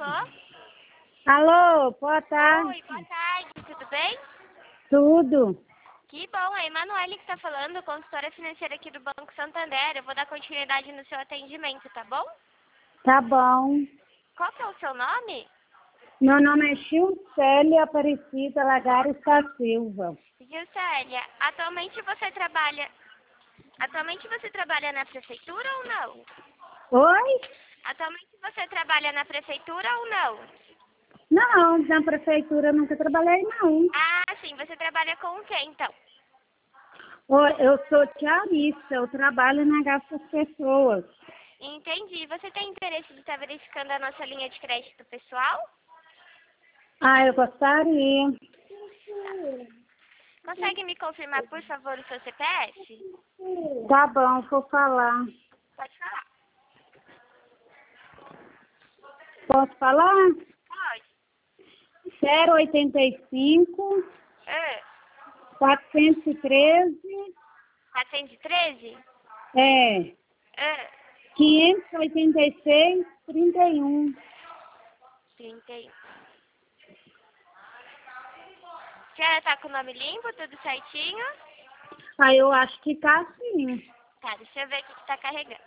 Alô? Alô, boa tarde. Oi, boa tarde, tudo bem? Tudo? Que bom, é a Emanuele que está falando, consultora financeira aqui do Banco Santander. Eu vou dar continuidade no seu atendimento, tá bom? Tá bom. Qual que é o seu nome? Meu nome é Gilcélia Aparecida Lagares da Silva. Gilcélia, atualmente você trabalha na prefeitura ou não? Oi? Atualmente você trabalha na prefeitura ou não? Não, na prefeitura eu nunca trabalhei, não. Ah, sim, você trabalha com o quê, então? Oi, eu sou diarista, eu trabalho na Gasta das Pessoas. Entendi. Você tem interesse de estar verificando a nossa linha de crédito pessoal? Ah, eu gostaria. Consegue me confirmar, por favor, o seu CPF? Tá bom, vou falar. Pode falar. Posso falar? Pode. 085 Ah, 413 413? é Ah, 586 31. 31. A senhora tá com o nome limpo, tudo certinho? Aí eu acho que tá sim. Tá, deixa eu ver o que tá carregando.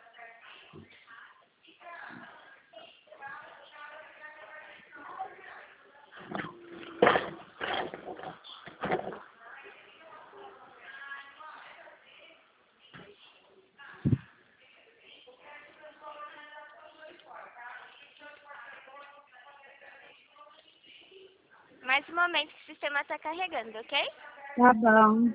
Mais um momento que o sistema tá carregando, ok? Tá bom.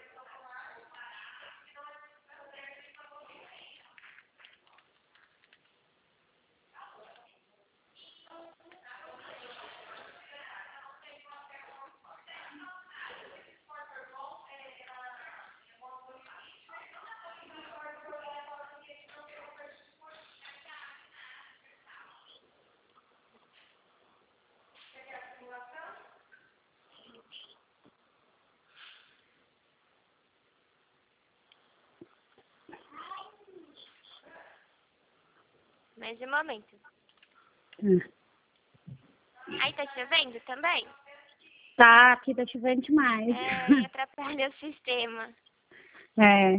Mais um momento. Hum. Aí tá chovendo também? Tá, aqui tá chovendo demais. É, e atrapalha o sistema. É.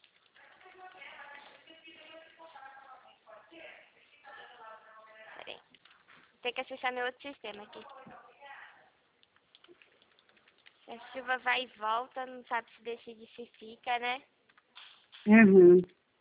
Peraí. Tem que acessar meu outro sistema aqui. A chuva vai e volta, não sabe se decide se fica, né? Uhum.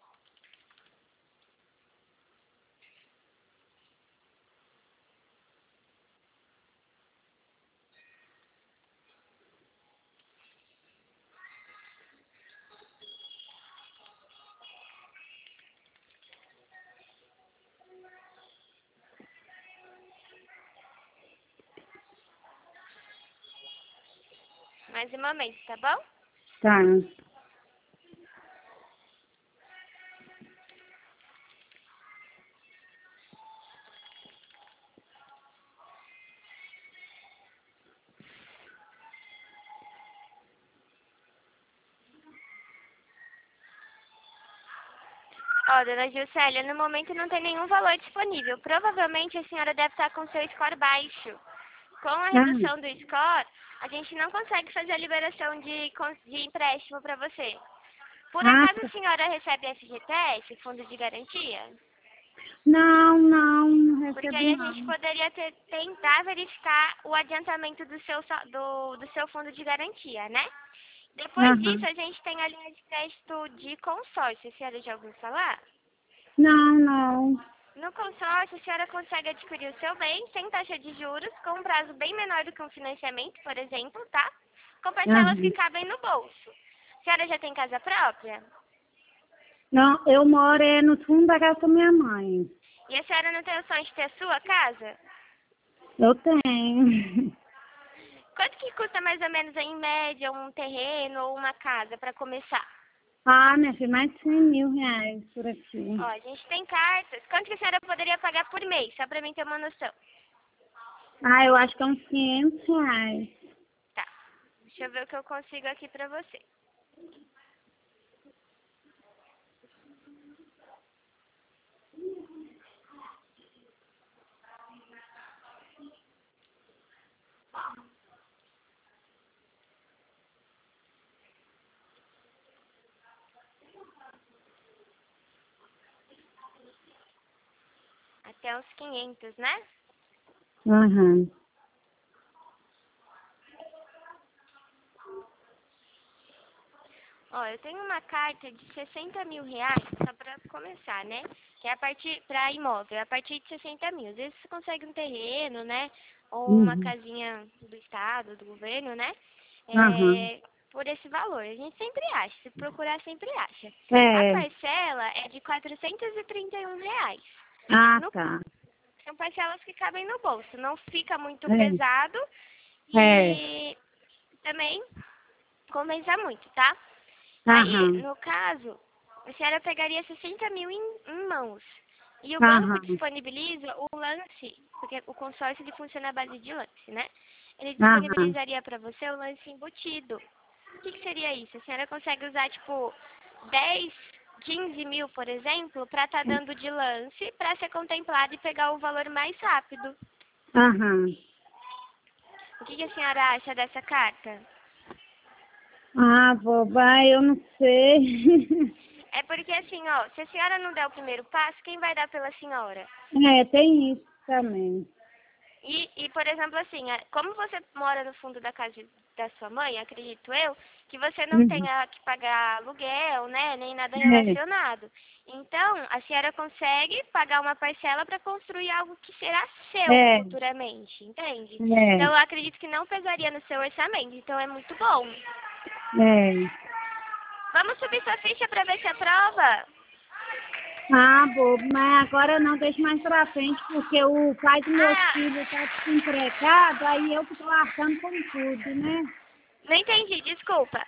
Mais um momento, tá bom? Tá. Ó, dona Gilcélia, no momento não tem nenhum valor disponível. Provavelmente a senhora deve estar com seu score baixo. Com a Ah, redução do score, a gente não consegue fazer a liberação de empréstimo para você. Por ah, acaso a senhora recebe FGTS, Fundo de Garantia? não Porque recebo aí a gente não. poderia tentar verificar o adiantamento do seu fundo de garantia, né? Depois Aham. disso, a gente tem a linha de crédito de consórcio. A senhora já ouviu falar? Não. No consórcio, a senhora consegue adquirir o seu bem sem taxa de juros, com um prazo bem menor do que um financiamento, por exemplo, tá? Com parcelas que Aham. cabem no bolso. A senhora já tem casa própria? Não, eu moro no fundo da casa da minha mãe. E a senhora não tem o sonho de ter a sua casa? Eu tenho. Quanto que custa mais ou menos, em média, um terreno ou uma casa para começar? Ah, minha filha, mais de 100 mil reais por Ó, aqui. a gente tem cartas. Quanto que a senhora poderia pagar por mês? Só para mim ter uma noção. Ah, eu acho que é uns 500 reais. Tá. Deixa eu ver o que eu consigo aqui para você. Até uns 500, né? Aham. Ó, eu tenho uma carta de 60 mil reais, só pra começar, né? Que é a partir, pra imóvel, a partir de 60 mil. Às vezes você consegue um terreno, né? Ou uma Uhum. casinha do estado, do governo, né? Aham. Por esse valor. A gente sempre acha, se procurar sempre acha. A É. parcela é de 431 reais. Ah, No- tá. São parcelas que cabem no bolso, não fica muito É. pesado É. e também compensa muito, tá? Aí, Aham. no caso, a senhora pegaria 60 mil em mãos. E o banco Aham. disponibiliza o lance, porque o consórcio ele funciona à base de lance, né? Ele Aham. disponibilizaria para você o lance embutido. O que seria isso? A senhora consegue usar, tipo, 10, 15 mil, por exemplo, para estar dando de lance, para ser contemplado e pegar o valor mais rápido. Aham. O que a senhora acha dessa carta? Ah, boba, eu não sei. É porque, assim, ó, se a senhora não der o primeiro passo, quem vai dar pela senhora? É, tem isso também. Por exemplo, assim, como você mora no fundo da casa da sua mãe, acredito eu, que você não Uhum. tenha que pagar aluguel, né, nem nada É. relacionado. Então, a senhora consegue pagar uma parcela para construir algo que será seu É. futuramente, entende? Então, É. eu acredito que não pesaria no seu orçamento, então é muito bom. É. Vamos subir sua ficha para ver se aprova? Ah, bobo, mas agora não, deixa mais pra frente, porque o pai dos meus Ah, filhos está desempregado, aí eu que estou arcando com tudo, né? não entendi, desculpa.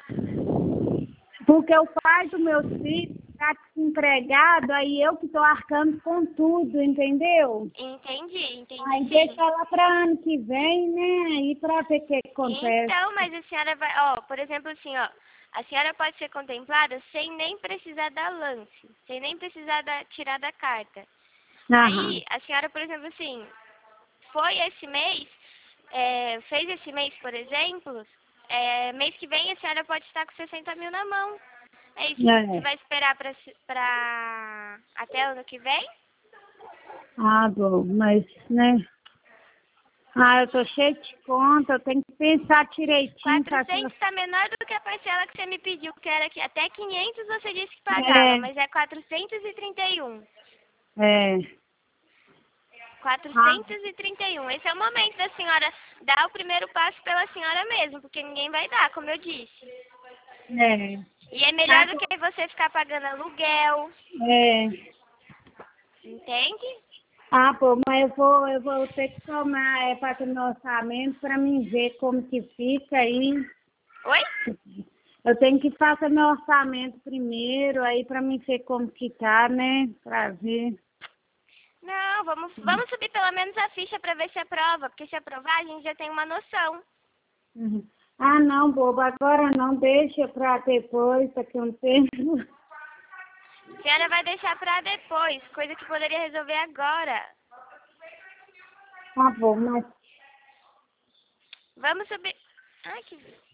Porque o pai dos meus filhos está desempregado, aí eu que estou arcando com tudo, entendeu? Entendi Aí sim. deixa ela para ano que vem, né? Aí para ver o que acontece. Então, mas a senhora vai, ó, por exemplo, assim, ó, a senhora pode ser contemplada sem nem precisar dar lance, sem nem precisar tirar da carta. Aham. Aí, a senhora, por exemplo, assim, foi esse mês, fez esse mês, por exemplo, mês que vem a senhora pode estar com 60 mil na mão. É isso. Você É. vai esperar pra até ano que vem? Ah, bom, mas, né? Ah, eu tô cheia de conta, eu tenho que pensar direitinho para 400 está menor do que a parcela que você me pediu, que era que até 500 você disse que pagava, É, mas é 431. é. Ah, 431. Esse é o momento da senhora dar o primeiro passo pela senhora mesmo, porque ninguém vai dar, como eu disse. é. E é melhor Ah, do que você ficar pagando aluguel, é. entende? Ah, pô, mas eu vou ter que tomar, fazer meu orçamento para mim ver como que fica aí. Oi? Eu tenho que fazer meu orçamento primeiro, aí para mim ver como que tá, né? Para ver. Não, vamos subir pelo menos a ficha para ver se aprova, porque se aprovar a gente já tem uma noção. Uhum. Ah, não, bobo, agora não, deixa para depois, daqui a um tempo. A senhora vai deixar para depois, coisa que poderia resolver agora. Tá bom, mas Vamos subir. Ai, que